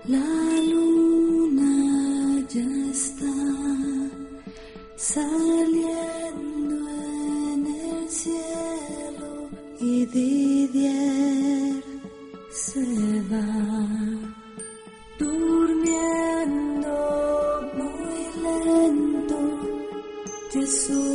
La luna ya está saliendo en el cielo y Didier se va durmiendo muy lento. Jesús